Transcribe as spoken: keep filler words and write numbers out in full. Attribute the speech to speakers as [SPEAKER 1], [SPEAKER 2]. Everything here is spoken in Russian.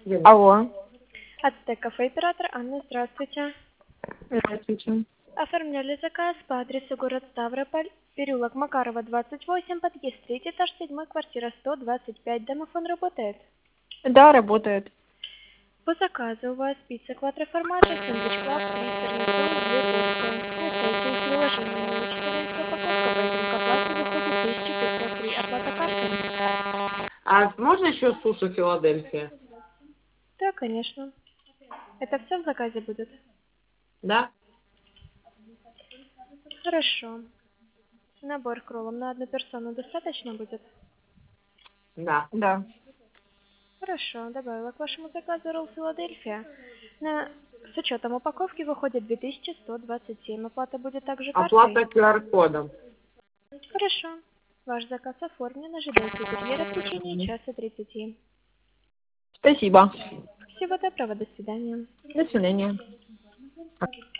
[SPEAKER 1] Алло.
[SPEAKER 2] Ацтек кафе оператор Анна, здравствуйте.
[SPEAKER 1] Здравствуйте.
[SPEAKER 2] Оформляли заказ по адресу город Ставрополь, переулок Макарова, двадцать восемь, подъезд третий, этаж седьмой, квартира сто двадцать пять. Домофон работает?
[SPEAKER 1] Да, работает.
[SPEAKER 2] По заказу у вас пицца квадроформата, сэндвич клаб, три сырный соус, две куртки. На сайте и в приложении имеется четырнадцать упаковка, поэтому к оплате выходит тысяча пятьсот три. Оплата картой?
[SPEAKER 3] А можно еще суши Филадельфия?
[SPEAKER 2] Да, конечно. Это все в заказе будет?
[SPEAKER 3] Да?
[SPEAKER 2] Хорошо. Набор кроллом на одну персону достаточно будет?
[SPEAKER 3] Да.
[SPEAKER 1] Да.
[SPEAKER 2] Хорошо, добавила к вашему заказу ролл Филадельфия. На... С учетом упаковки выходит две тысячи сто двадцать семь. Оплата будет также картой?
[SPEAKER 3] Оплата ку ар кодом.
[SPEAKER 2] Хорошо. Ваш заказ оформлен. Ожидайте курьера в течение часа тридцати.
[SPEAKER 1] Спасибо.
[SPEAKER 2] Всего доброго. До свидания.
[SPEAKER 1] До свидания.